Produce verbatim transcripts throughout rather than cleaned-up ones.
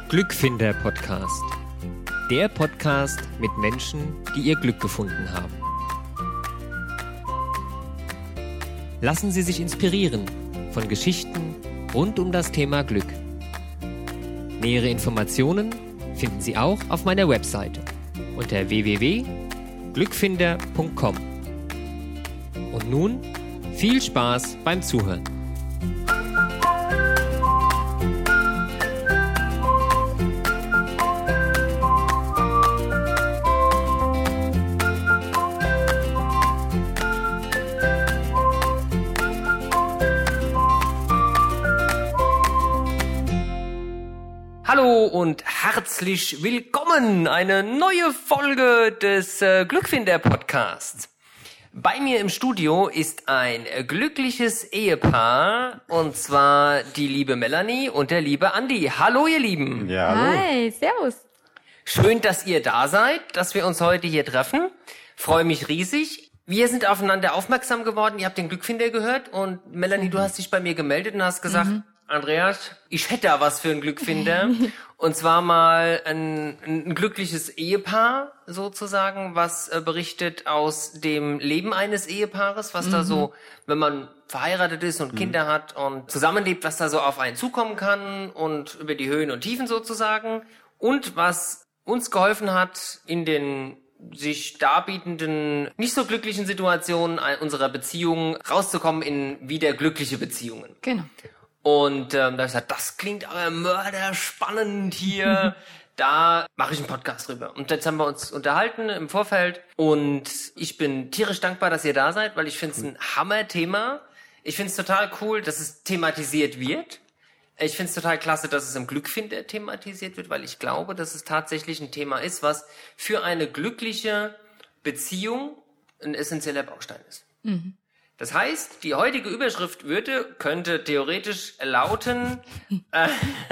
Glückfinder-Podcast. Der Podcast mit Menschen, die ihr Glück gefunden haben. Lassen Sie sich inspirieren von Geschichten rund um das Thema Glück. Nähere Informationen finden Sie auch auf meiner Webseite unter w w w punkt glückfinder punkt com. Und nun viel Spaß beim Zuhören. Hallo und herzlich willkommen, eine neue Folge des äh, Glückfinder-Podcasts. Bei mir im Studio ist ein glückliches Ehepaar, und zwar die liebe Melanie und der liebe Andi. Hallo ihr Lieben. Ja, hallo. Hi, servus. Schön, dass ihr da seid, dass wir uns heute hier treffen. Freue mich riesig. Wir sind aufeinander aufmerksam geworden, ihr habt den Glückfinder gehört und Melanie, du hast dich bei mir gemeldet und hast gesagt, mhm. Andreas, ich hätte da was für einen Glückfinder. Und zwar mal ein, ein glückliches Ehepaar sozusagen, was äh, berichtet aus dem Leben eines Ehepaares, was mhm. da so, wenn man verheiratet ist und mhm. Kinder hat und zusammenlebt, was da so auf einen zukommen kann und über die Höhen und Tiefen sozusagen. Und was uns geholfen hat, in den sich darbietenden, nicht so glücklichen Situationen unserer Beziehungen rauszukommen in wieder glückliche Beziehungen. Genau. Und ähm, da habe ich gesagt, das klingt aber mörderspannend hier. Da mache ich einen Podcast drüber. Und jetzt haben wir uns unterhalten im Vorfeld. Und ich bin tierisch dankbar, dass ihr da seid, weil ich finde es ein Hammer-Thema. Ich finde es total cool, dass es thematisiert wird. Ich finde es total klasse, dass es im Glückfinder thematisiert wird, weil ich glaube, dass es tatsächlich ein Thema ist, was für eine glückliche Beziehung ein essentieller Baustein ist. Mhm. Das heißt, die heutige Überschrift würde, könnte theoretisch lauten, äh,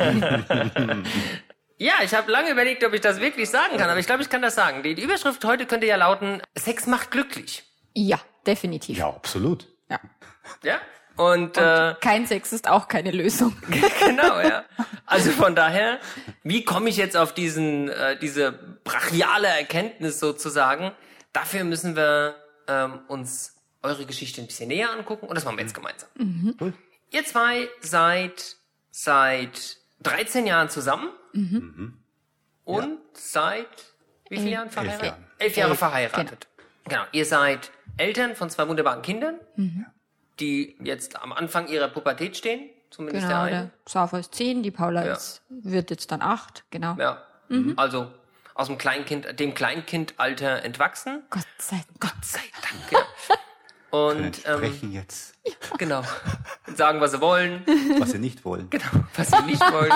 ja, ich habe lange überlegt, ob ich das wirklich sagen kann, aber ich glaube, ich kann das sagen. Die, die Überschrift heute könnte ja lauten, Sex macht glücklich. Ja, definitiv. Ja, absolut. Ja. Ja? Und, Und äh, kein Sex ist auch keine Lösung. Genau, ja. Also von daher, wie komme ich jetzt auf diesen, äh, diese brachiale Erkenntnis sozusagen? Dafür müssen wir ähm, uns eure Geschichte ein bisschen näher angucken und das machen wir jetzt gemeinsam. Mhm. Cool. Ihr zwei seid seit dreizehn Jahren zusammen Mhm. und Ja. seit wie vielen Elf. Jahren verheiratet? Elf Jahren. Elf Jahre Elf, verheiratet. Genau. Ihr seid Eltern von zwei wunderbaren Kindern, Mhm. die jetzt am Anfang ihrer Pubertät stehen, zumindest Genau, der eine. der Safa ist zehn, die Paula Ja. ist, wird jetzt dann acht, genau. Ja. Mhm. Also aus dem Kleinkind, dem Kleinkindalter entwachsen. Gott sei Dank. Gott sei Dank. Ja. Und ähm, Sprechen jetzt, genau. Sagen, was sie wollen. was sie nicht wollen. Genau, was sie nicht wollen.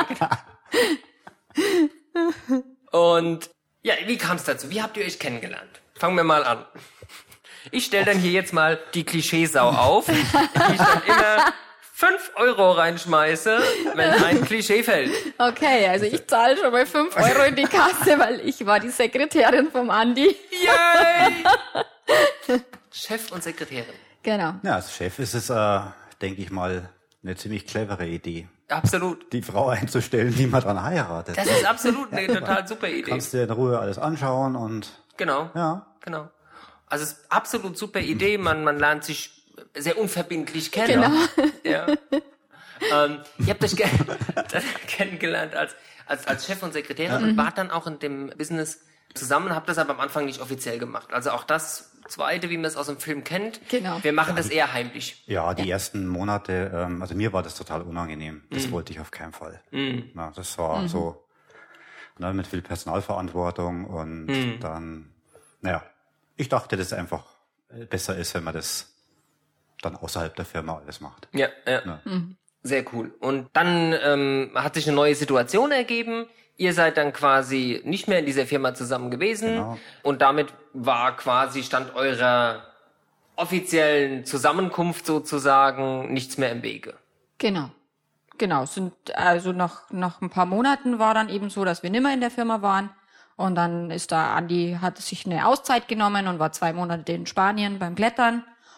Genau. Und ja, wie kam es dazu? Wie habt ihr euch kennengelernt? Fangen wir mal an. Ich stelle dann hier jetzt mal die Klischeesau auf, die ich dann immer fünf Euro reinschmeiße, wenn ein Klischee fällt. Okay, also ich zahle schon mal fünf Euro in die Kasse, weil ich war die Sekretärin vom Andi. Yay! Chef und Sekretärin. Genau. Ja, als Chef ist es, äh, denke ich mal, eine ziemlich clevere Idee, Absolut. die Frau einzustellen, die man dran heiratet. Das ist absolut eine total super Idee. Kannst dir in Ruhe alles anschauen und Genau. ja. Genau. Also es ist absolut super Idee. Man, man lernt sich sehr unverbindlich kennen. Genau. Ja. Ähm, ihr habt euch ge- kennengelernt als, als, als Chef und Sekretärin Mhm. und wart dann auch in dem Business zusammen, habt das aber am Anfang nicht offiziell gemacht. Also auch das Zweite, wie man es aus dem Film kennt. Genau. Wir machen das eher heimlich. Ja, die ersten Monate, ähm, also mir war das total unangenehm. Das Mhm. wollte ich auf keinen Fall. Na, das war so, ne, mit viel Personalverantwortung und Mhm. dann, naja, ich dachte, dass es einfach besser ist, wenn man das dann außerhalb der Firma alles macht. Ja, ja. Ja. Sehr cool. Und dann ähm, hat sich eine neue Situation ergeben. Ihr seid dann quasi nicht mehr in dieser Firma zusammen gewesen. Genau. Und damit war quasi, stand eurer offiziellen Zusammenkunft sozusagen nichts mehr im Wege. Genau. Genau. Sind, also nach, nach ein paar Monaten war dann eben so, dass wir nimmer in der Firma waren. Und dann ist da Andi, hat sich eine Auszeit genommen und war zwei Monate in Spanien beim Klettern.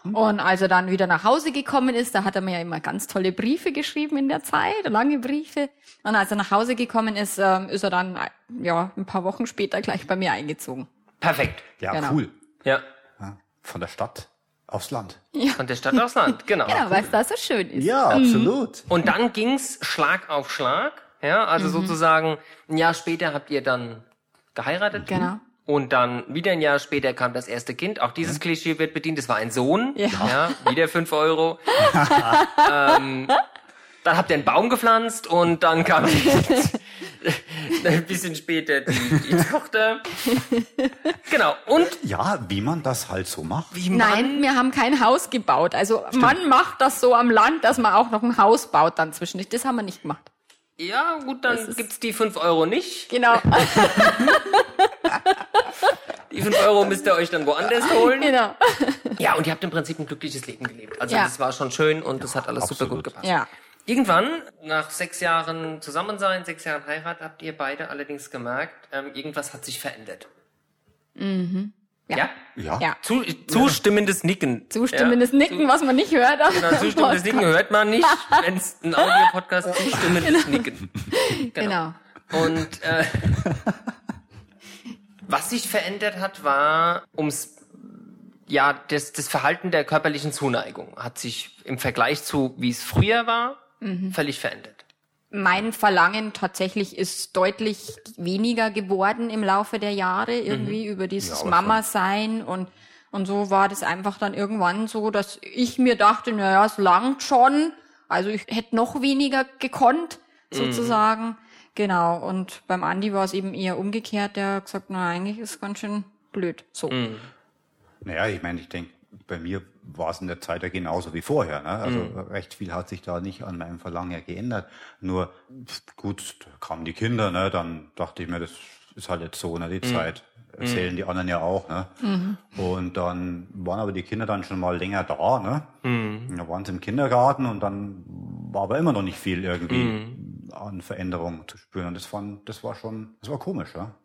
Und als er dann wieder nach Hause gekommen ist, da hat er mir ja immer ganz tolle Briefe geschrieben in der Zeit, lange Briefe. Und als er nach Hause gekommen ist, ähm, ist er dann ja ein paar Wochen später gleich bei mir eingezogen. Perfekt. Ja, Genau. cool. Ja. Ja, von der Stadt aufs Land. Von der Stadt aufs Land, genau. Genau, weil es da so schön ist. Ja, absolut. Und dann ging's Schlag auf Schlag. Ja, also sozusagen ein Jahr später habt ihr dann geheiratet. Genau. Und dann wieder ein Jahr später kam das erste Kind. Auch dieses Klischee wird bedient. Es war ein Sohn. Ja. Ja, wieder fünf Euro. ähm, dann habt ihr einen Baum gepflanzt und dann kam ein bisschen später die, die Tochter. Genau. Und Ja, wie man das halt so macht. wie man... Nein, wir haben kein Haus gebaut. Also man macht das so am Land, dass man auch noch ein Haus baut dann zwischendurch. Das haben wir nicht gemacht. Ja, gut, dann ist- gibt's die fünf Euro nicht. Genau. Die fünf Euro müsst ihr euch dann woanders holen. genau. Ja, und ihr habt im Prinzip ein glückliches Leben gelebt. Also Ja. das war schon schön und das hat alles super absolut. gut gepasst. Ja. Irgendwann, nach sechs Jahren Zusammensein, sechs Jahren Heirat, habt ihr beide allerdings gemerkt, ähm, irgendwas hat sich verändert. Mhm. Ja? Ja. Ja. Zu, zustimmendes Nicken. Zustimmendes ja? Nicken, was man nicht hört. aber- Genau, zustimmendes Nicken hört man nicht, wenn es ein Audio-Podcast ist. Zustimmendes Nicken. Genau. Und äh, was sich verändert hat, war ums ja das, das Verhalten der körperlichen Zuneigung hat sich im Vergleich zu wie es früher war völlig verändert. Mein Verlangen tatsächlich ist deutlich weniger geworden im Laufe der Jahre, irgendwie über dieses Ja, aber Mama-Sein und und so war das einfach dann irgendwann so, dass ich mir dachte, naja, es langt schon, also ich hätte noch weniger gekonnt, sozusagen. Genau, und beim Andi war es eben eher umgekehrt, der hat gesagt, na eigentlich ist es ganz schön blöd, so. Naja, ich meine, ich denke, bei mir war es in der Zeit ja genauso wie vorher. Ne? Also recht viel hat sich da nicht an meinem Verlangen ja geändert. Nur gut, da kamen die Kinder, ne? Dann dachte ich mir, das ist halt jetzt so, ne? Die Zeit. Erzählen die anderen ja auch. Ne? Und dann waren aber die Kinder dann schon mal länger da. Ne? Und da waren sie im Kindergarten und dann war aber immer noch nicht viel irgendwie an Veränderungen zu spüren. Und das, fand, das war schon, das war komisch. Ja?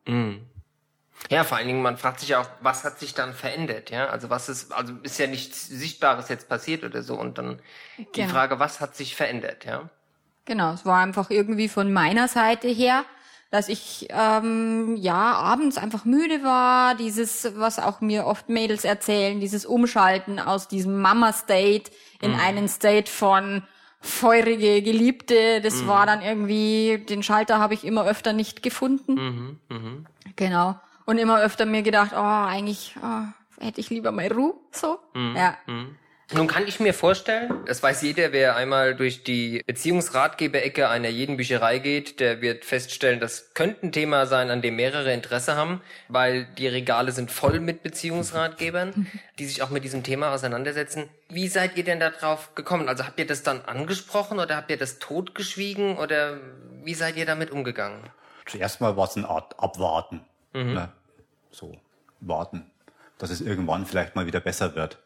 Ja, vor allen Dingen, man fragt sich ja auch, was hat sich dann verändert, ja? Also was ist, also ist ja nichts Sichtbares jetzt passiert oder so und dann die Genau. Frage, was hat sich verändert, ja? Genau, es war einfach irgendwie von meiner Seite her, dass ich ähm, ja abends einfach müde war, dieses, was auch mir oft Mädels erzählen, dieses Umschalten aus diesem Mama-State in einen State von feurige Geliebte, das war dann irgendwie, den Schalter habe ich immer öfter nicht gefunden. Genau. Und immer öfter mir gedacht, oh, eigentlich oh, hätte ich lieber mal Ruhe, so. Ja. Nun kann ich mir vorstellen, das weiß jeder, wer einmal durch die Beziehungsratgeberecke einer jeden Bücherei geht, der wird feststellen, das könnte ein Thema sein, an dem mehrere Interesse haben, weil die Regale sind voll mit Beziehungsratgebern, die sich auch mit diesem Thema auseinandersetzen. Wie seid ihr denn da drauf gekommen? Also habt ihr das dann angesprochen oder habt ihr das totgeschwiegen oder wie seid ihr damit umgegangen? Zuerst mal war es eine Art Abwarten. Ne? So, warten, dass es irgendwann vielleicht mal wieder besser wird.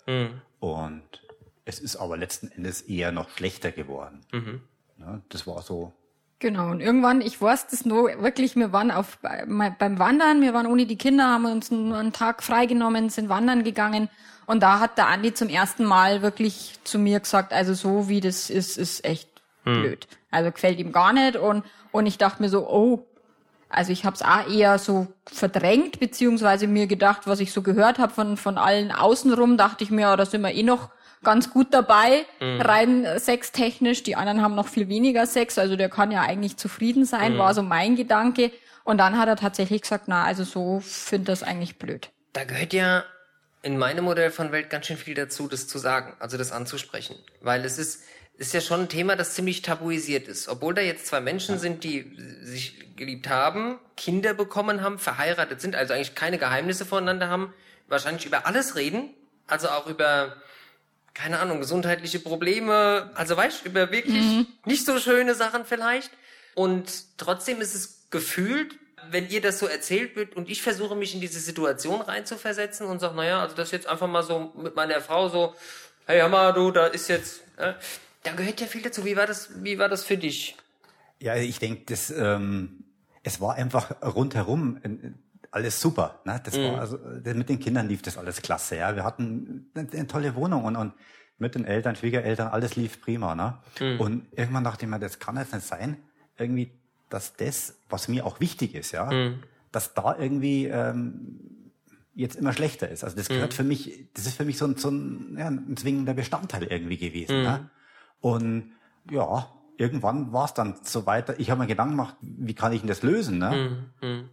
Und es ist aber letzten Endes eher noch schlechter geworden. Ne? Das war so. Genau, und irgendwann, ich weiß das nur wirklich, wir waren auf beim Wandern, wir waren ohne die Kinder, haben uns einen, einen Tag freigenommen, sind wandern gegangen und da hat der Andi zum ersten Mal wirklich zu mir gesagt, also so wie das ist, ist echt blöd. Also gefällt ihm gar nicht und und ich dachte mir so, oh, also ich habe es auch eher so verdrängt, beziehungsweise mir gedacht, was ich so gehört habe von von allen außenrum, dachte ich mir, ja, da sind wir eh noch ganz gut dabei, mhm. rein sextechnisch. Die anderen haben noch viel weniger Sex, also der kann ja eigentlich zufrieden sein, mhm. war so mein Gedanke. Und dann hat er tatsächlich gesagt, na, also so finde das eigentlich blöd. Da gehört ja in meinem Modell von Welt ganz schön viel dazu, das zu sagen, also das anzusprechen. Weil es ist, ist ja schon ein Thema, das ziemlich tabuisiert ist. Obwohl da jetzt zwei Menschen sind, die sich geliebt haben, Kinder bekommen haben, verheiratet sind, also eigentlich keine Geheimnisse voneinander haben, wahrscheinlich über alles reden, also auch über, keine Ahnung, gesundheitliche Probleme, also weißt du, über wirklich mhm. nicht so schöne Sachen vielleicht. Und trotzdem ist es gefühlt, wenn ihr das so erzählt wird und ich versuche mich in diese Situation reinzuversetzen und sage, naja, also das jetzt einfach mal so mit meiner Frau so, hey, hör mal, du, da ist jetzt, äh, da gehört ja viel dazu. Wie war das, wie war das für dich? Ja, ich denke, das, ähm, es war einfach rundherum alles super. Ne? Das mhm. war also, mit den Kindern lief das alles klasse. Ja, wir hatten eine, eine tolle Wohnung und, und mit den Eltern, Schwiegereltern, alles lief prima. Ne? Mhm. Und irgendwann dachte ich mir, das kann jetzt nicht sein, irgendwie, dass das, was mir auch wichtig ist, ja, mhm. dass da irgendwie ähm, jetzt immer schlechter ist. Also das gehört mhm. für mich, das ist für mich so ein, so ein, ja, ein zwingender Bestandteil irgendwie gewesen. Mhm. Ne? Und ja, irgendwann war es dann so weiter. Ich habe mir Gedanken gemacht, wie kann ich denn das lösen? Ne? Mhm.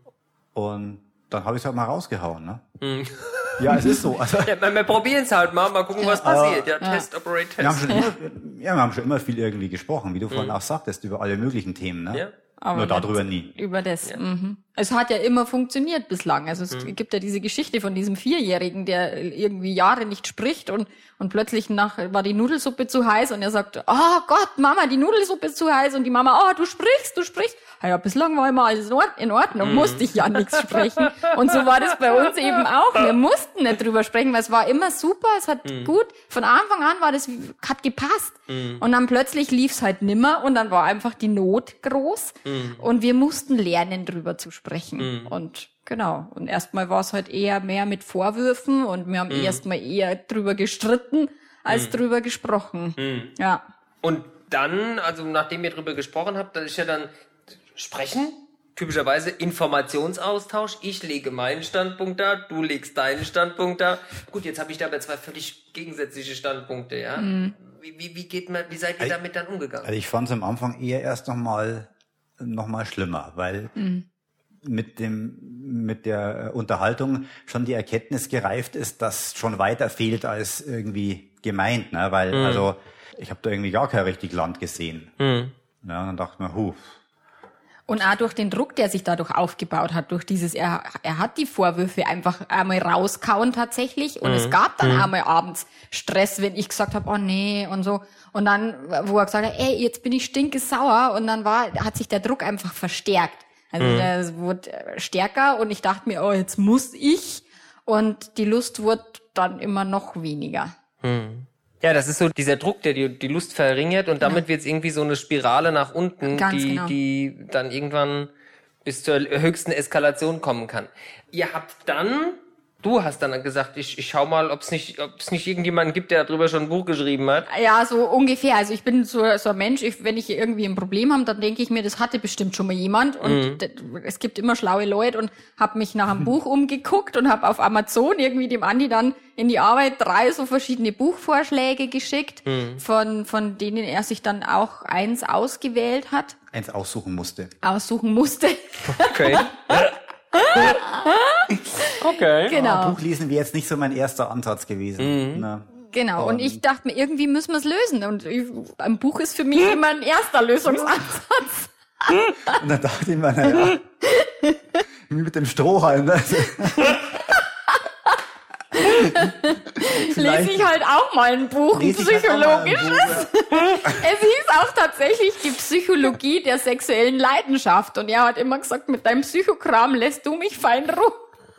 Und dann habe ich es halt mal rausgehauen. Ne? Mhm. Ja, es ist so. Also, ja, wir, wir probieren es halt mal, mal gucken, was passiert. Ja, ja. Test, Operate, Test. Wir haben, schon immer, ja, wir haben schon immer viel irgendwie gesprochen, wie du mhm. vorhin auch sagtest, über alle möglichen Themen. Ne? Ja. Aber nur darüber nie. Über das. Ja. Mhm. Es hat ja immer funktioniert bislang. Also es mhm. gibt ja diese Geschichte von diesem Vierjährigen, der irgendwie Jahre nicht spricht und und plötzlich nach war die Nudelsuppe zu heiß und er sagt, oh Gott, Mama, die Nudelsuppe ist zu heiß und die Mama, oh, du sprichst, du sprichst. Ja, bislang war immer alles in Ordnung, mhm. musste ich ja nichts sprechen. Und so war das bei uns eben auch. Wir mussten nicht drüber sprechen, weil es war immer super, es hat mhm. gut, von Anfang an war das, hat gepasst. Mhm. Und dann plötzlich lief's halt nimmer und dann war einfach die Not groß mhm. und wir mussten lernen, drüber zu sprechen. Mhm. Und genau, und erstmal war es halt eher mehr mit Vorwürfen und wir haben mhm. erstmal eher drüber gestritten, als mhm. drüber gesprochen. Mhm. Ja. Und dann, also nachdem ihr drüber gesprochen habt, das ist ja dann Sprechen, typischerweise Informationsaustausch. Ich lege meinen Standpunkt da, du legst deinen Standpunkt da. Gut, jetzt habe ich da aber zwei völlig gegensätzliche Standpunkte, ja. Mhm. Wie, wie, wie geht man, wie seid ihr also, damit dann umgegangen? Also ich fand es am Anfang eher erst nochmal noch mal schlimmer, weil mhm. mit dem mit der Unterhaltung schon die Erkenntnis gereift ist, dass schon weiter fehlt als irgendwie gemeint, ne? Weil mhm. also ich habe da irgendwie gar kein richtig Land gesehen. Mhm. Ja, und dann dachte ich mir, huh. Und auch durch den Druck, der sich dadurch aufgebaut hat, durch dieses, er, er hat die Vorwürfe einfach einmal rauskauen tatsächlich und mhm. es gab dann mhm. einmal abends Stress, wenn ich gesagt habe, oh nee und so. Und dann, wo er gesagt hat, ey, jetzt bin ich stinkesauer und dann war, hat sich der Druck einfach verstärkt. Also mhm. der wurde stärker und ich dachte mir, oh, jetzt muss ich und die Lust wurde dann immer noch weniger. Mhm. Ja, das ist so dieser Druck, der die, die Lust verringert und damit ja. wird es irgendwie so eine Spirale nach unten, Ganz die, genau. die dann irgendwann bis zur höchsten Eskalation kommen kann. Ihr habt dann, du hast dann gesagt, ich, ich schau mal, ob es nicht, ob es nicht irgendjemanden gibt, der darüber schon ein Buch geschrieben hat. Ja, so ungefähr. Also ich bin so, so ein Mensch, ich, wenn ich irgendwie ein Problem habe, dann denke ich mir, das hatte bestimmt schon mal jemand und mhm. d- es gibt immer schlaue Leute und habe mich nach einem Buch umgeguckt und habe auf Amazon irgendwie dem Andi dann in die Arbeit drei so verschiedene Buchvorschläge geschickt, mhm. von von denen er sich dann auch eins ausgewählt hat. Eins aussuchen musste. Aussuchen musste. Okay. Okay. Genau. Aber Buchlesen wäre jetzt nicht so mein erster Ansatz gewesen. Mhm. Na. Genau. Und, und ich dachte mir, irgendwie müssen wir es lösen. Und ich, ein Buch ist für mich immer ein erster Lösungsansatz. Und dann dachte ich mir, naja, wie mit dem Strohhalm. Ne? Lese ich halt auch mal ein Buch, ein psychologisches. Es hieß auch tatsächlich die Psychologie der sexuellen Leidenschaft. Und er hat immer gesagt, mit deinem Psychokram lässt du mich fein Ruhe.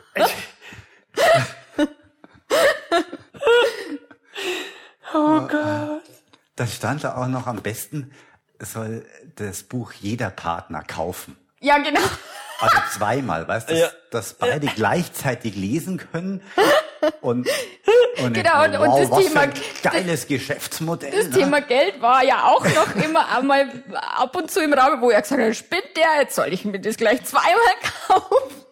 Oh Gott. Da stand da auch noch, am besten soll das Buch jeder Partner kaufen. Ja, genau. Also zweimal, weißt du, dass, ja. dass beide ja. gleichzeitig lesen können. Und, und genau, und, wow, und das was Thema, für ein geiles Geschäftsmodell. Das ne? Thema Geld war ja auch noch immer einmal ab und zu im Raum, wo er gesagt hat, spinnt der, jetzt soll ich mir das gleich zweimal kaufen.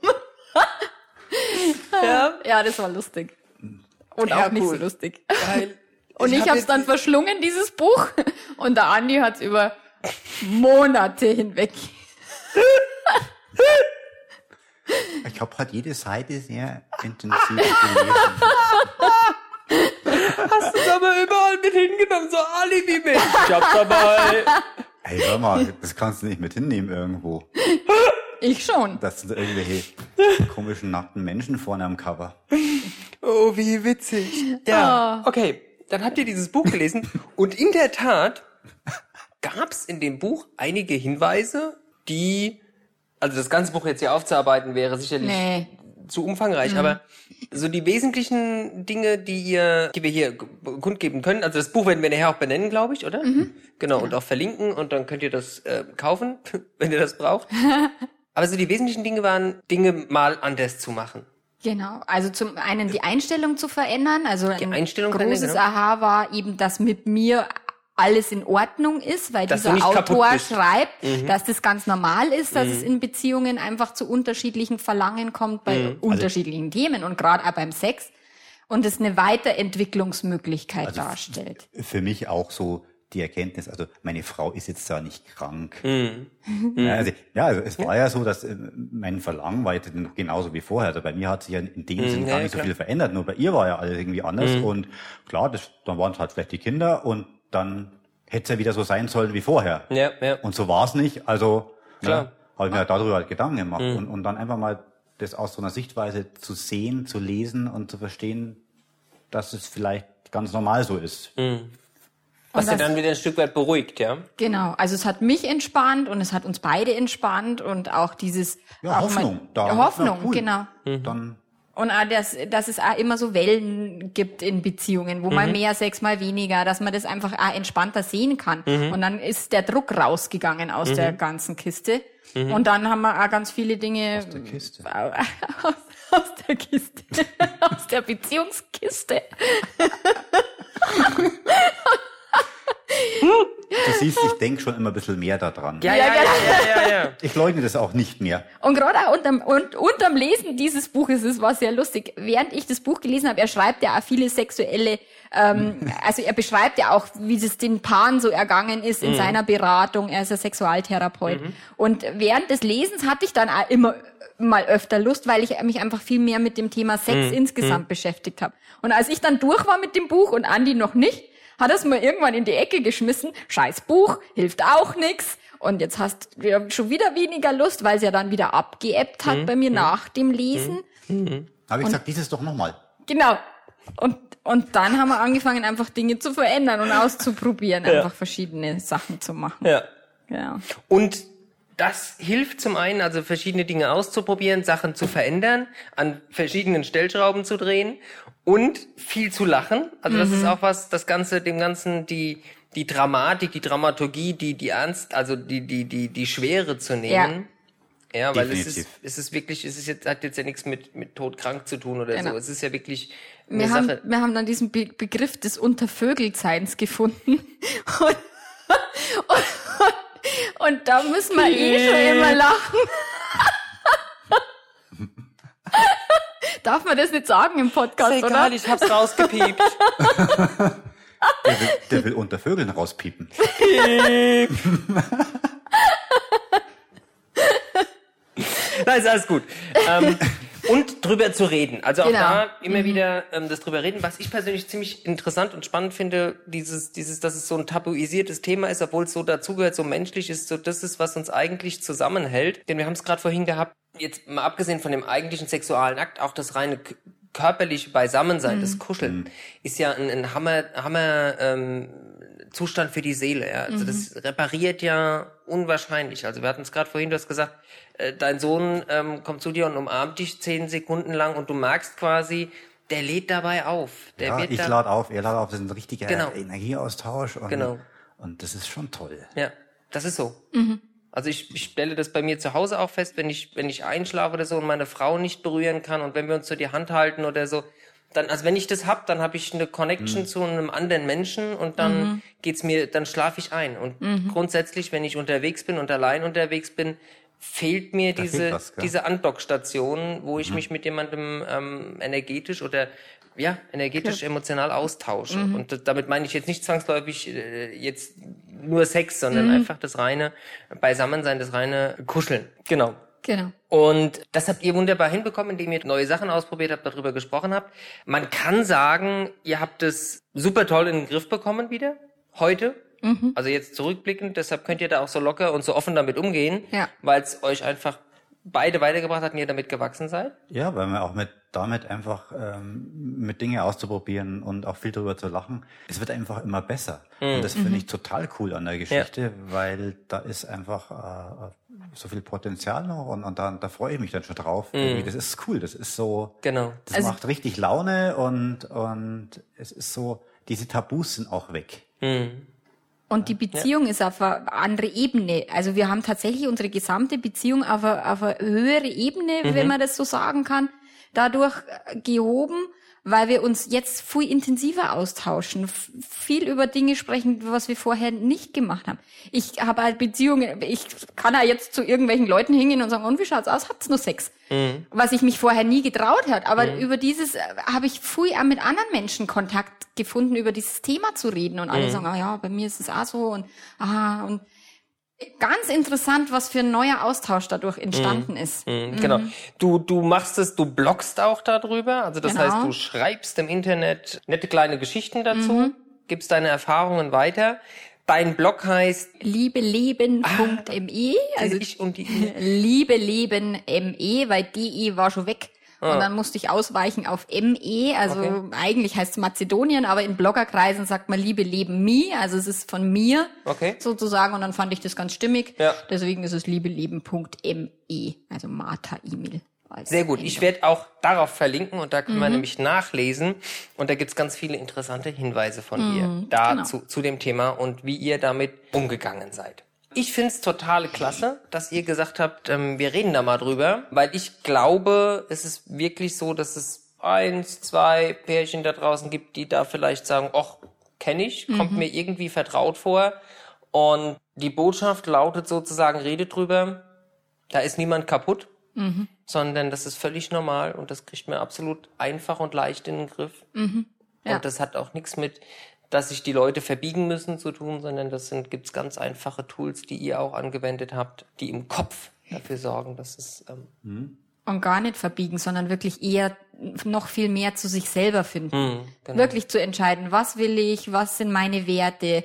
ja. ja, das war lustig. Und ja, auch nicht cool. so lustig. Geil. Und ich, ich hab's dann verschlungen, dieses Buch. Und der Andi hat's über Monate hinweg. Ich habe halt jede Seite sehr intensiv gelesen. Hast du es aber überall mit hingenommen, so Alibi mit. Ich hab's dabei. Hey, hör mal, das kannst du nicht mit hinnehmen irgendwo. Ich schon. Das sind irgendwelche komischen, nackten Menschen vorne am Cover. Oh, wie witzig. Ja, oh. Okay, dann habt ihr dieses Buch gelesen und in der Tat gab's in dem Buch einige Hinweise, die, also das ganze Buch jetzt hier aufzuarbeiten wäre sicherlich nee. zu umfangreich, mhm. aber so die wesentlichen Dinge, die ihr, die wir hier kundgeben können, also das Buch werden wir nachher auch benennen, glaube ich, oder? Mhm. Genau, ja. Und auch verlinken und dann könnt ihr das äh, kaufen, wenn ihr das braucht. Aber so die wesentlichen Dinge waren, Dinge mal anders zu machen. Genau, also zum einen die Einstellung zu verändern, also ein Einstellung großes verändern, genau. Aha war eben, dass mit mir alles in Ordnung ist, weil Dass du dieser nicht kaputt Autor bist. schreibt, Mhm. dass das ganz normal ist, dass Mhm. es in Beziehungen einfach zu unterschiedlichen Verlangen kommt bei Mhm. unterschiedlichen also, Themen und gerade auch beim Sex und es eine Weiterentwicklungsmöglichkeit also darstellt. F- für mich auch so die Erkenntnis, also meine Frau ist jetzt da nicht krank. Mhm. Ja, also, ja, also es war ja so, dass äh, mein Verlangen war jetzt noch genauso wie vorher. Also bei mir hat sich ja in dem Mhm, Sinne ja, gar nicht klar. so viel verändert. Nur bei ihr war ja alles irgendwie anders. Mhm. Und klar, das, dann waren es halt vielleicht die Kinder und dann hätte es ja wieder so sein sollen wie vorher. Ja, ja. Und so war es nicht. Also Klar. ne, habe ich mir darüber halt Gedanken gemacht. Mhm. Und, und dann einfach mal das aus so einer Sichtweise zu sehen, zu lesen und zu verstehen, dass es vielleicht ganz normal so ist. Mhm. Was Und dir das- dann wieder ein Stück weit beruhigt, ja? Genau, also es hat mich entspannt und es hat uns beide entspannt und auch dieses Ja, auch Hoffnung. Mal, Da, Hoffnung, na, cool. genau. Dann Und auch, dass, dass es auch immer so Wellen gibt in Beziehungen, wo mal mehr Sex, mal weniger, dass man das einfach auch entspannter sehen kann. Und dann ist der Druck rausgegangen aus der ganzen Kiste. Und dann haben wir auch ganz viele Dinge aus der Kiste. aus, aus der Kiste, aus der Beziehungskiste. Du siehst, ich denke schon immer ein bisschen mehr daran. Ja, Ja, ja, ja, genau. ja, ja, ja. Ich leugne das auch nicht mehr. Und gerade auch unterm, und, unterm Lesen dieses Buches, es war sehr lustig, während ich das Buch gelesen habe, er schreibt ja auch viele sexuelle, ähm, also er beschreibt ja auch, wie es den Paaren so ergangen ist in Mhm. seiner Beratung, er ist ja Sexualtherapeut. Mhm. Und während des Lesens hatte ich dann auch immer mal öfter Lust, weil ich mich einfach viel mehr mit dem Thema Sex Mhm. insgesamt beschäftigt habe. Und als ich dann durch war mit dem Buch und Andi noch nicht, hat er es mir irgendwann in die Ecke geschmissen. Scheiß Buch, hilft auch nix. Und jetzt hast du schon wieder weniger Lust, weil es ja dann wieder abgeebbt hat bei mir nach dem Lesen. Habe ich gesagt, dieses doch nochmal. Genau. Und, und dann haben wir angefangen, einfach Dinge zu verändern und auszuprobieren, Ja. einfach verschiedene Sachen zu machen. Ja. Ja. Und das hilft zum einen, also verschiedene Dinge auszuprobieren, Sachen zu verändern, an verschiedenen Stellschrauben zu drehen und viel zu lachen. Also das ist auch was, das Ganze, dem Ganzen die die Dramatik, die Dramaturgie, die die Ernst, also die die die die Schwere zu nehmen. Ja, ja, weil es ist Definitiv. es ist wirklich, es ist jetzt hat jetzt ja nichts mit mit todkrank zu tun oder Genau. so. Es ist ja wirklich eine Wir haben, Sache. wir haben dann diesen Be- Begriff des Untervögeltseins gefunden. Und, und, und da müssen wir eh schon immer lachen. Darf man das nicht sagen im Podcast, Ist egal, oder? ich hab's rausgepiept. Der will, der will unter Vögeln rauspiepen. Nein, ist alles gut. Ähm, und drüber zu reden. Also auch Genau. da immer wieder ähm, das drüber reden. Was ich persönlich ziemlich interessant und spannend finde, dieses, dieses, dass es so ein tabuisiertes Thema ist, obwohl es so dazugehört, so menschlich ist, so das ist, was uns eigentlich zusammenhält. Denn wir haben es gerade vorhin gehabt, jetzt mal abgesehen von dem eigentlichen sexualen Akt, auch das reine k- körperliche Beisammensein, das Kuscheln, ist ja ein, ein Hammer, Hammer ähm, Zustand für die Seele. Ja. Also das repariert ja unwahrscheinlich. Also wir hatten es gerade vorhin, du hast gesagt, äh, dein Sohn ähm, kommt zu dir und umarmt dich zehn Sekunden lang und du merkst quasi, der lädt dabei auf. Der Ja, wird ich da, lade auf, er ladet auf. Das ist ein richtiger Genau. Energieaustausch. Und, Genau. und das ist schon toll. Ja, das ist so. Also ich, ich stelle das bei mir zu Hause auch fest, wenn ich wenn ich einschlafe oder so und meine Frau nicht berühren kann und wenn wir uns so die Hand halten oder so, dann, also wenn ich das hab, dann habe ich eine Connection zu einem anderen Menschen und dann geht's mir, dann schlafe ich ein. Und grundsätzlich, wenn ich unterwegs bin und allein unterwegs bin, fehlt mir Da diese fehlt was, gell? diese Andockstation, wo ich mich mit jemandem ähm, energetisch oder ja energetisch emotional austausche. Und das, damit meine ich jetzt nicht zwangsläufig äh, jetzt nur Sex, sondern einfach das reine Beisammensein, das reine Kuscheln. Genau. Genau. Und das habt ihr wunderbar hinbekommen, indem ihr neue Sachen ausprobiert habt, darüber gesprochen habt. Man kann sagen, ihr habt es super toll in den Griff bekommen wieder, heute. Mhm. Also jetzt zurückblickend, deshalb könnt ihr da auch so locker und so offen damit umgehen, Ja. weil es euch einfach beide weitergebracht hat und ihr damit gewachsen seid. Ja, weil man auch mit damit einfach ähm, mit Dinge auszuprobieren und auch viel drüber zu lachen. Es wird einfach immer besser. Und das finde ich total cool an der Geschichte, weil da ist einfach äh, so viel Potenzial noch und, und da, da freue ich mich dann schon drauf. Irgendwie, das ist cool, das ist so, Genau. das Also- macht richtig Laune und und es ist so, diese Tabus sind auch weg. Mhm. Und die Beziehung ja. ist auf eine andere Ebene. Also wir haben tatsächlich unsere gesamte Beziehung auf eine, auf eine höhere Ebene, mhm. wenn man das so sagen kann, dadurch gehoben, weil wir uns jetzt viel intensiver austauschen, f- viel über Dinge sprechen, was wir vorher nicht gemacht haben. Ich habe halt Beziehungen, ich kann ja jetzt zu irgendwelchen Leuten hingehen und sagen, und wie schaut's aus, habt's nur Sex? Mhm. Was ich mich vorher nie getraut hat. Aber mhm. über dieses äh, habe ich viel auch mit anderen Menschen Kontakt gefunden, über dieses Thema zu reden. Und alle mhm. sagen, ah ja, bei mir ist es auch so und ah, und ganz interessant, was für ein neuer Austausch dadurch entstanden mm, ist. Mm, genau. Mhm. Du, du machst es, du bloggst auch darüber. Also das genau. heißt, du schreibst im Internet nette kleine Geschichten dazu, mhm. gibst deine Erfahrungen weiter. Dein Blog heißt liebeleben punkt me. Ah, also ich und die liebeleben punkt me, weil de war schon weg. Und dann musste ich ausweichen auf M E, also okay. eigentlich heißt es Mazedonien, aber in Bloggerkreisen sagt man Liebe Leben Me, also es ist von mir okay. sozusagen und dann fand ich das ganz stimmig. Ja. Deswegen ist es liebeleben punkt me, also Martha Emil. Sehr gut, ich werde auch darauf verlinken und da kann mhm. man nämlich nachlesen und da gibt's ganz viele interessante Hinweise von mhm, dir da genau. zu, zu dem Thema und wie ihr damit umgegangen seid. Ich find's total klasse, dass ihr gesagt habt, ähm, wir reden da mal drüber, weil ich glaube, es ist wirklich so, dass es eins, zwei Pärchen da draußen gibt, die da vielleicht sagen, ach, kenne ich, kommt mhm. mir irgendwie vertraut vor. Und die Botschaft lautet sozusagen, redet drüber, da ist niemand kaputt, mhm. sondern das ist völlig normal und das kriegt man absolut einfach und leicht in den Griff. Mhm. Ja. Und das hat auch nichts mit, dass sich die Leute verbiegen müssen zu tun, sondern das sind, gibt's ganz einfache Tools, die ihr auch angewendet habt, die im Kopf dafür sorgen, dass es... Ähm mhm. Und gar nicht verbiegen, sondern wirklich eher noch viel mehr zu sich selber finden. Mhm, genau. Wirklich zu entscheiden, was will ich, was sind meine Werte,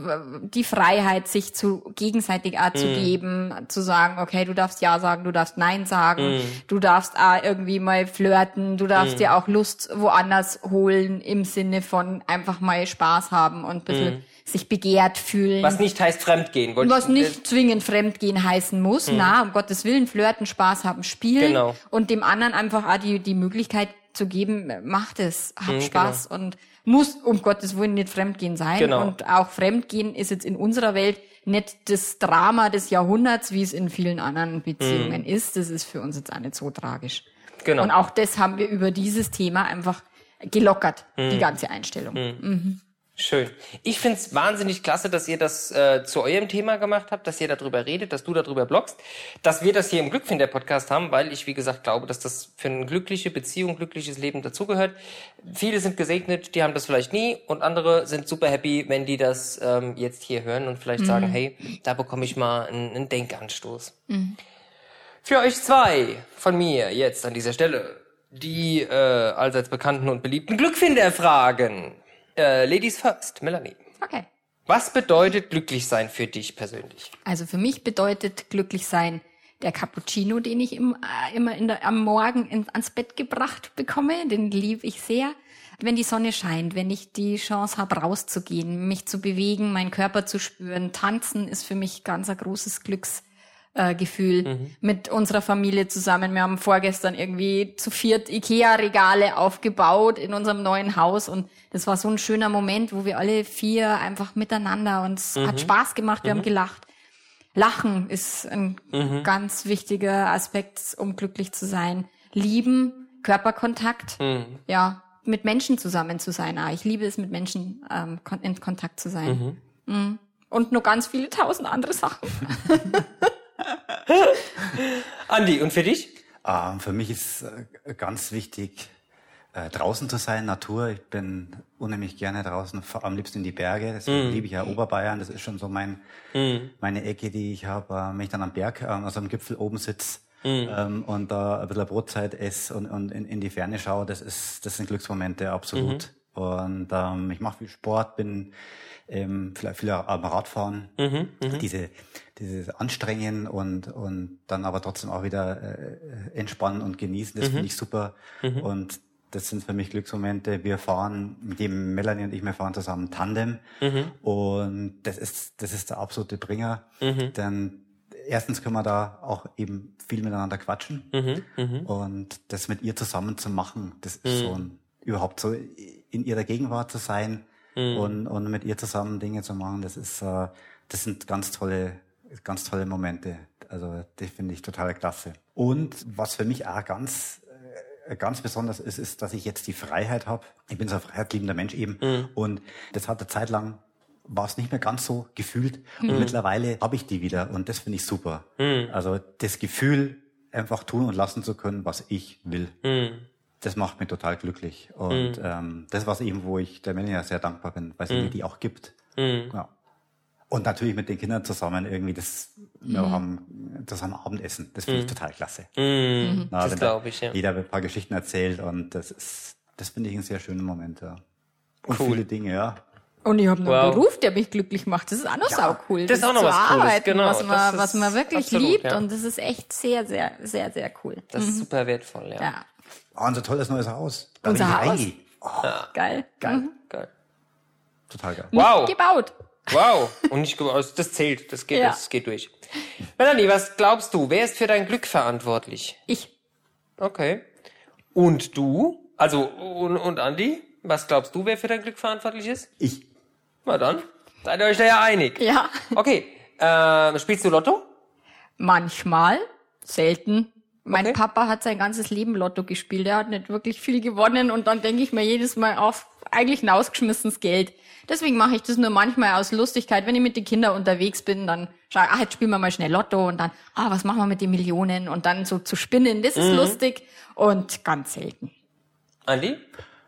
die Freiheit, sich zu gegenseitig auch zu mm. geben, zu sagen, okay, du darfst Ja sagen, du darfst Nein sagen, mm. du darfst auch irgendwie mal flirten, du darfst mm. dir auch Lust woanders holen, im Sinne von einfach mal Spaß haben und ein bisschen mm. sich begehrt fühlen. Was nicht heißt Fremdgehen. Was nicht zwingend Fremdgehen heißen muss, mm. na, um Gottes Willen, flirten, Spaß haben, spielen genau. und dem anderen einfach auch die, die Möglichkeit zu geben, macht es, hab mm, Spaß genau. und muss um Gottes Willen nicht Fremdgehen sein. Genau. Und auch Fremdgehen ist jetzt in unserer Welt nicht das Drama des Jahrhunderts, wie es in vielen anderen Beziehungen mm. ist. Das ist für uns jetzt auch nicht so tragisch. Genau. Und auch das haben wir über dieses Thema einfach gelockert, mm. die ganze Einstellung. Mm. Mhm. Schön. Ich find's wahnsinnig klasse, dass ihr das äh, zu eurem Thema gemacht habt, dass ihr darüber redet, dass du darüber bloggst, dass wir das hier im Glückfinder-Podcast haben, weil ich, wie gesagt, glaube, dass das für eine glückliche Beziehung, glückliches Leben dazugehört. Viele sind gesegnet, die haben das vielleicht nie und andere sind super happy, wenn die das ähm, jetzt hier hören und vielleicht mhm. sagen, hey, da bekomme ich mal einen, einen Denkanstoß. Mhm. Für euch zwei von mir jetzt an dieser Stelle die äh, allseits bekannten und beliebten Glückfinder-Fragen. Uh, Ladies first, Melanie. Okay. Was bedeutet glücklich sein für dich persönlich? Also für mich bedeutet glücklich sein der Cappuccino, den ich im, äh, immer in der, am Morgen in, ans Bett gebracht bekomme. Den liebe ich sehr. Wenn die Sonne scheint, wenn ich die Chance habe, rauszugehen, mich zu bewegen, meinen Körper zu spüren. Tanzen ist für mich ganz ein großes Glücks Äh, Gefühl mhm. mit unserer Familie zusammen. Wir haben vorgestern irgendwie zu viert Ikea-Regale aufgebaut in unserem neuen Haus und das war so ein schöner Moment, wo wir alle vier einfach miteinander und es mhm. hat Spaß gemacht, wir mhm. haben gelacht. Lachen ist ein mhm. ganz wichtiger Aspekt, um glücklich zu sein. Lieben, Körperkontakt, mhm. ja, mit Menschen zusammen zu sein. Ah, ich liebe es, mit Menschen ähm, in Kontakt zu sein. Mhm. Mhm. Und nur ganz viele tausend andere Sachen. Andi, und für dich? Ähm, für mich ist äh, ganz wichtig, äh, draußen zu sein, Natur. Ich bin unheimlich gerne draußen, am liebsten in die Berge. Deswegen mm. liebe ich ja Oberbayern. Das ist schon so mein mm. meine Ecke, die ich habe, äh, wenn ich dann am Berg, äh, also am Gipfel oben sitze mm. ähm, und da ein bisschen Brotzeit esse und, und in, in die Ferne schaue. Das ist, das sind Glücksmomente, absolut. Mm. Und ähm, ich mache viel Sport, bin ähm, vielleicht viel am Radfahren. Mhm, mh. Diese dieses Anstrengen und und dann aber trotzdem auch wieder äh, entspannen und genießen, das mhm. finde ich super. Mhm. Und das sind für mich Glücksmomente. Wir fahren, mit dem Melanie und ich, wir fahren zusammen Tandem. Mhm. Und das ist das ist der absolute Bringer. Mhm. Denn erstens können wir da auch eben viel miteinander quatschen. Mhm. Mhm. Und das mit ihr zusammen zu machen, das ist mhm. so ein, überhaupt so in ihrer Gegenwart zu sein, mhm. und, und mit ihr zusammen Dinge zu machen, das ist, äh, das sind ganz tolle, ganz tolle Momente. Also, die finde ich total klasse. Und was für mich auch ganz, äh, ganz besonders ist, ist, dass ich jetzt die Freiheit habe. Ich bin so ein freiheitsliebender Mensch eben. Mhm. Und das hat eine Zeit lang, war es nicht mehr ganz so gefühlt. Und mhm. mittlerweile habe ich die wieder. Und das finde ich super. Mhm. Also, das Gefühl, einfach tun und lassen zu können, was ich will. Mhm. Das macht mich total glücklich. Und mhm. ähm, das war eben, wo ich der Melanie sehr dankbar bin, weil sie mhm. mir die auch gibt. Mhm. Ja. Und natürlich mit den Kindern zusammen irgendwie das, mhm. wir haben zusammen Abendessen. Das finde ich mhm. total klasse. Mhm. Na, das glaube ich, ja. Jeder ein paar Geschichten erzählt und das ist, das finde ich einen sehr schönen Moment, ja. Und cool. viele Dinge, ja. Und ich habe einen wow. Beruf, der mich glücklich macht. Das ist auch noch ja, saucool. Das ist auch noch was Cooles, arbeiten, genau. Was man, was man wirklich absolut, liebt ja. und das ist echt sehr, sehr, sehr, sehr cool. Das ist mhm. super wertvoll, ja. ja. Oh, unser tolles neues Haus. Da unser Haus? Oh, ja. Geil. Geil, mhm. geil. Total geil. Wow. Nicht gebaut. Wow. Und nicht gebaut. Das zählt. Das geht, ja. das geht durch. Melanie, was glaubst du? Wer ist für dein Glück verantwortlich? Ich. Okay. Und du? Also, und, und Andi? Was glaubst du, wer für dein Glück verantwortlich ist? Ich. Na dann. Seid ihr euch da ja einig? Ja. Okay. Ähm, spielst du Lotto? Manchmal. Selten. Mein okay. Papa hat sein ganzes Leben Lotto gespielt. Er hat nicht wirklich viel gewonnen und dann denke ich mir jedes Mal auf eigentlich ein ausgeschmissenes Geld. Deswegen mache ich das nur manchmal aus Lustigkeit. Wenn ich mit den Kindern unterwegs bin, dann schaue ich, ach, jetzt spielen wir mal schnell Lotto und dann, ah, was machen wir mit den Millionen? Und dann so zu spinnen, das ist mhm. lustig und ganz selten. Andi?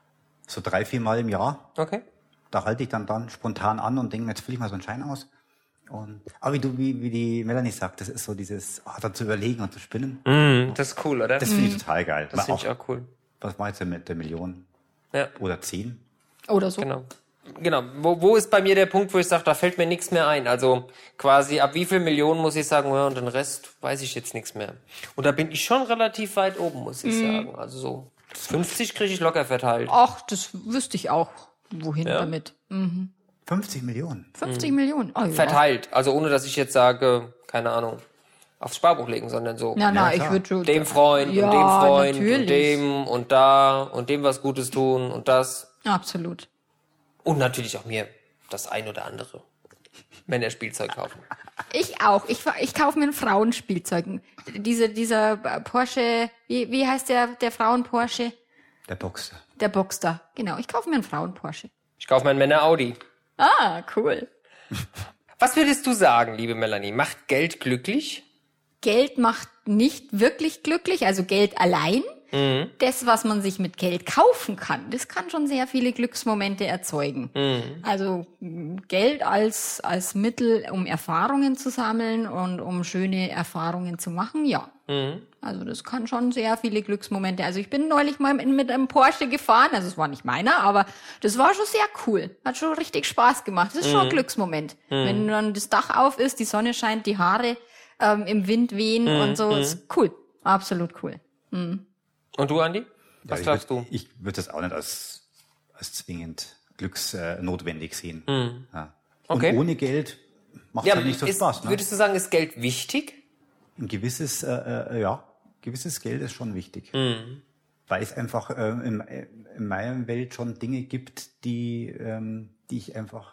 So drei, vier Mal im Jahr. Okay. Da halte ich dann, dann spontan an und denke mir, jetzt fülle ich mal so einen Schein aus. Und, aber wie du, wie, wie die Melanie sagt, das ist so dieses, oh, dann zu überlegen und zu spinnen. Mm, das ist cool, oder? Das finde ich mm. total geil. Das finde ich auch cool. Was war jetzt denn mit der Million? Ja. Oder zehn? Oder so. Genau. Genau. Wo, wo ist bei mir der Punkt, wo ich sage, da fällt mir nichts mehr ein? Also quasi ab wie viel Millionen muss ich sagen, ja, und den Rest weiß ich jetzt nichts mehr. Und da bin ich schon relativ weit oben, muss ich mm. sagen. Also so fünfzig kriege ich locker verteilt. Ach, das wüsste ich auch. Wohin ja. damit? Mhm. fünfzig Millionen? fünfzig mhm. Millionen? Oh, ja. Verteilt. Also ohne, dass ich jetzt sage, keine Ahnung, aufs Sparbuch legen, sondern so. Ja, na, ja, ich würde schon. Dem Freund ja, und dem Freund natürlich. und dem und da und dem was Gutes tun und das. Absolut. Und natürlich auch mir das ein oder andere Männerspielzeug kaufen. Ich auch. Ich, ich kaufe mir ein Frauenspielzeug. Diese, dieser Porsche, wie, wie heißt der, der Frauen-Porsche? Der Boxster. Der Boxster, genau. Ich kaufe mir einen Frauen-Porsche. Ich kaufe mir einen Männer-Audi. Ah, cool. Was würdest du sagen, liebe Melanie? Macht Geld glücklich? Geld macht nicht wirklich glücklich, also Geld allein. Mhm. Das, was man sich mit Geld kaufen kann, das kann schon sehr viele Glücksmomente erzeugen. Mhm. Also Geld als als Mittel, um Erfahrungen zu sammeln und um schöne Erfahrungen zu machen, ja. Mhm. Also das kann schon sehr viele Glücksmomente. Also ich bin neulich mal mit einem Porsche gefahren, also es war nicht meiner, aber das war schon sehr cool. Hat schon richtig Spaß gemacht. Das ist mhm. schon ein Glücksmoment. Mhm. Wenn dann das Dach auf ist, die Sonne scheint, die Haare ähm, im Wind wehen mhm. und so, ist cool. Absolut cool. Mhm. Und du, Andi? Was ja, glaubst würd, du? Ich würde das auch nicht als, als zwingend glücksnotwendig äh, sehen. Mhm. Ja. Okay. Und ohne Geld macht es ja, halt nicht so ist, Spaß. Ne? Würdest du sagen, ist Geld wichtig? Ein gewisses, äh, äh, ja, gewisses Geld ist schon wichtig. Mhm. Weil es einfach äh, in, in meiner Welt schon Dinge gibt, die, ähm, die ich einfach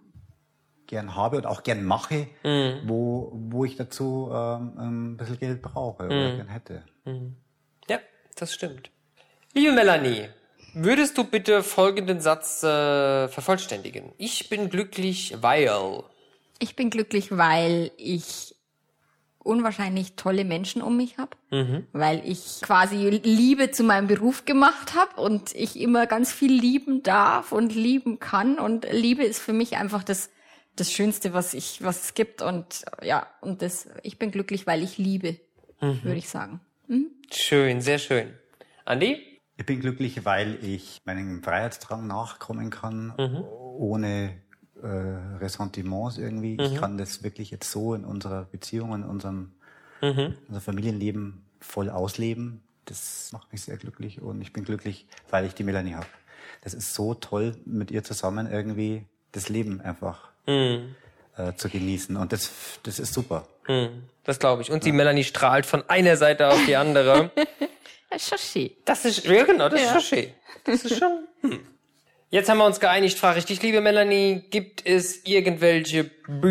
gern habe und auch gern mache, mhm. wo, wo ich dazu ähm, ein bisschen Geld brauche mhm. oder gern hätte. Mhm. Ja, das stimmt. Liebe Melanie, würdest du bitte folgenden Satz äh, vervollständigen? Ich bin glücklich, weil... Ich bin glücklich, weil ich unwahrscheinlich tolle Menschen um mich habe, mhm. weil ich quasi Liebe zu meinem Beruf gemacht habe und ich immer ganz viel lieben darf und lieben kann und Liebe ist für mich einfach das das Schönste, was ich was es gibt und ja und das ich bin glücklich, weil ich liebe, mhm. würde ich sagen. Mhm. Schön, sehr schön. Andi? Ich bin glücklich, weil ich meinem Freiheitsdrang nachkommen kann, mhm. ohne äh, Ressentiments irgendwie. Mhm. Ich kann das wirklich jetzt so in unserer Beziehung, in unserem, mhm. unser Familienleben voll ausleben. Das macht mich sehr glücklich und ich bin glücklich, weil ich die Melanie habe. Das ist so toll, mit ihr zusammen irgendwie das Leben einfach mhm. äh, zu genießen und das, das ist super. Mhm. Das glaube ich. Und die ja. Melanie strahlt von einer Seite auf die andere. Das ist schon schön. Das ist, ja genau, das ja. ist schon schön. Das ist schon, hm. Jetzt haben wir uns geeinigt, frage ich dich, liebe Melanie, gibt es irgendwelche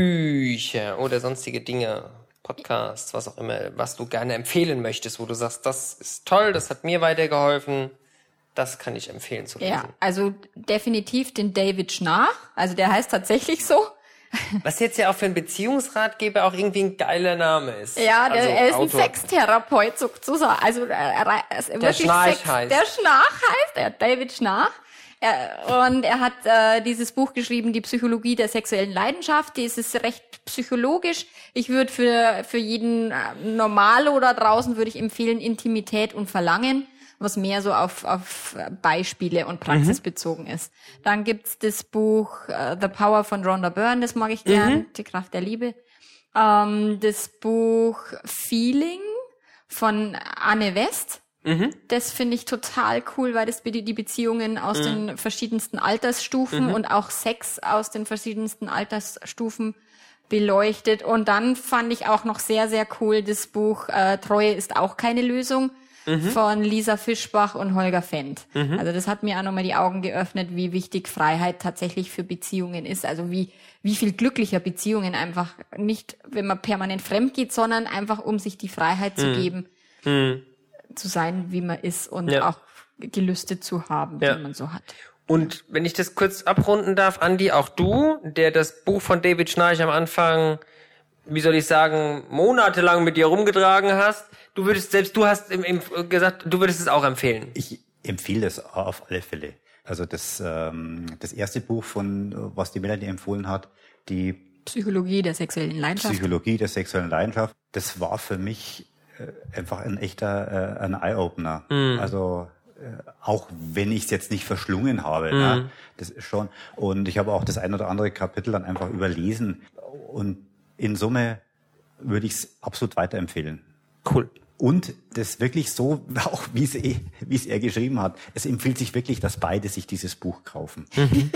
Bücher oder sonstige Dinge, Podcasts, was auch immer, was du gerne empfehlen möchtest, wo du sagst, das ist toll, das hat mir weitergeholfen, das kann ich empfehlen zu lesen? Ja, also definitiv den David Schnarch, also der heißt tatsächlich so. Was jetzt ja auch für einen Beziehungsratgeber auch irgendwie ein geiler Name ist. Ja, der, also er ist ein Autor. Sextherapeut sozusagen. Also er, er, er ist wirklich Schnarch Sex, heißt. Der Schnarch heißt, er David Schnarch. Er, und er hat äh, dieses Buch geschrieben, die Psychologie der sexuellen Leidenschaft. Das ist recht psychologisch. Ich würde für für jeden äh, Normalo da draußen würde ich empfehlen Intimität und Verlangen, was mehr so auf auf Beispiele und Praxis mhm. bezogen ist. Dann gibt's das Buch äh, The Power von Rhonda Byrne, das mag ich gern, mhm. die Kraft der Liebe. Ähm, das Buch Feeling von Anne West. Mhm. Das finde ich total cool, weil das die Beziehungen aus mhm. den verschiedensten Altersstufen mhm. und auch Sex aus den verschiedensten Altersstufen beleuchtet. Und dann fand ich auch noch sehr, sehr cool das Buch äh, Treue ist auch keine Lösung mhm. von Lisa Fischbach und Holger Fendt. Mhm. Also das hat mir auch nochmal die Augen geöffnet, wie wichtig Freiheit tatsächlich für Beziehungen ist. Also wie wie viel glücklicher Beziehungen einfach nicht, wenn man permanent fremd geht, sondern einfach um sich die Freiheit zu mhm. geben. Mhm. zu sein, wie man ist und ja. auch Gelüste zu haben, ja. die man so hat. Und wenn ich das kurz abrunden darf, Andi, auch du, der das Buch von David Schnarch am Anfang, wie soll ich sagen, monatelang mit dir rumgetragen hast, du würdest, selbst du hast im, im, gesagt, du würdest es auch empfehlen. Ich empfehle das auf alle Fälle. Also das, ähm, das erste Buch von, was die Melanie empfohlen hat, die Psychologie der sexuellen Leidenschaft. Psychologie der sexuellen Leidenschaft, das war für mich einfach ein echter äh, ein Eye-Opener. Mm. Also äh, auch wenn ich es jetzt nicht verschlungen habe, mm. ne, das ist schon. Und ich habe auch das ein oder andere Kapitel dann einfach überlesen. Und in Summe würde ich es absolut weiterempfehlen. Cool. Und das wirklich so, auch wie es eh, wie es er geschrieben hat, es empfiehlt sich wirklich, dass beide sich dieses Buch kaufen. Mhm.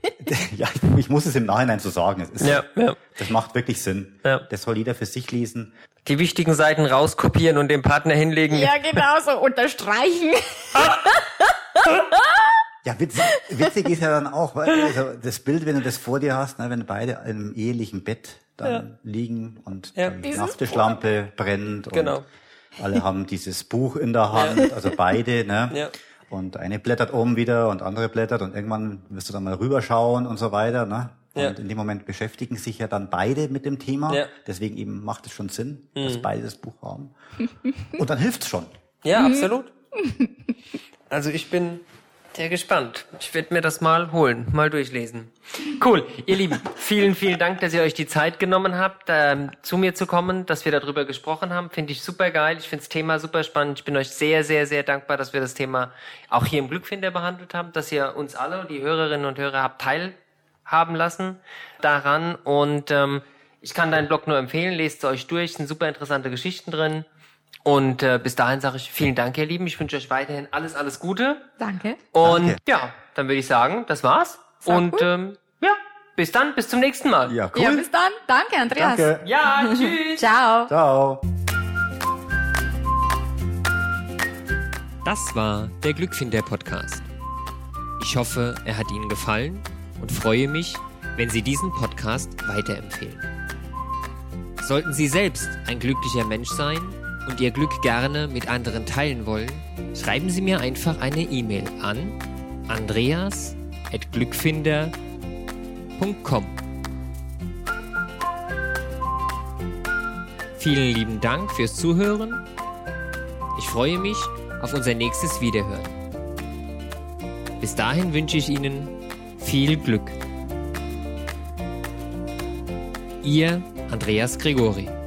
Ja, ich, ich muss es im Nachhinein so sagen. Es ist, ja, ja. Das macht wirklich Sinn. Ja. Das soll jeder für sich lesen. Die wichtigen Seiten rauskopieren und dem Partner hinlegen. Ja, genau, so unterstreichen. Ja, witzig, witzig ist ja dann auch, weil also das Bild, wenn du das vor dir hast, ne, wenn beide im ehelichen Bett dann ja. liegen und ja. die Nachttischlampe brennt und genau. alle haben dieses Buch in der Hand, ja. also beide, ne? Ja. Und eine blättert oben wieder und andere blättert und irgendwann wirst du dann mal rüberschauen und so weiter, ne? Und ja. in dem Moment beschäftigen sich ja dann beide mit dem Thema. Ja. Deswegen eben macht es schon Sinn, mhm. dass beide das Buch haben. Und dann hilft's schon. Ja, mhm. absolut. Also ich bin sehr gespannt. Ich werde mir das mal holen, mal durchlesen. Cool, ihr Lieben, vielen, vielen Dank, dass ihr euch die Zeit genommen habt, ähm, zu mir zu kommen, dass wir darüber gesprochen haben. Finde ich super geil. Ich finde das Thema super spannend. Ich bin euch sehr, sehr, sehr dankbar, dass wir das Thema auch hier im Glückfinder behandelt haben, dass ihr uns alle, die Hörerinnen und Hörer, habt teilhaben lassen daran. Und ähm, ich kann deinen Blog nur empfehlen. Lest es euch durch. Es sind super interessante Geschichten drin. Und äh, bis dahin sage ich vielen Dank, ihr Lieben. Ich wünsche euch weiterhin alles, alles Gute. Danke. Und Danke. ja, dann würde ich sagen, das war's. Sehr Und cool. ähm, ja, bis dann, bis zum nächsten Mal. Ja, cool. Ja, bis dann. Danke, Andreas. Danke. Ja, tschüss. Ciao. Ciao. Das war der Glückfinder-Podcast. Ich hoffe, er hat Ihnen gefallen und freue mich, wenn Sie diesen Podcast weiterempfehlen. Sollten Sie selbst ein glücklicher Mensch sein und Ihr Glück gerne mit anderen teilen wollen, schreiben Sie mir einfach eine E-Mail an andreas at glückfinder punkt com. Vielen lieben Dank fürs Zuhören. Ich freue mich auf unser nächstes Wiederhören. Bis dahin wünsche ich Ihnen viel Glück. Ihr Andreas Gregori.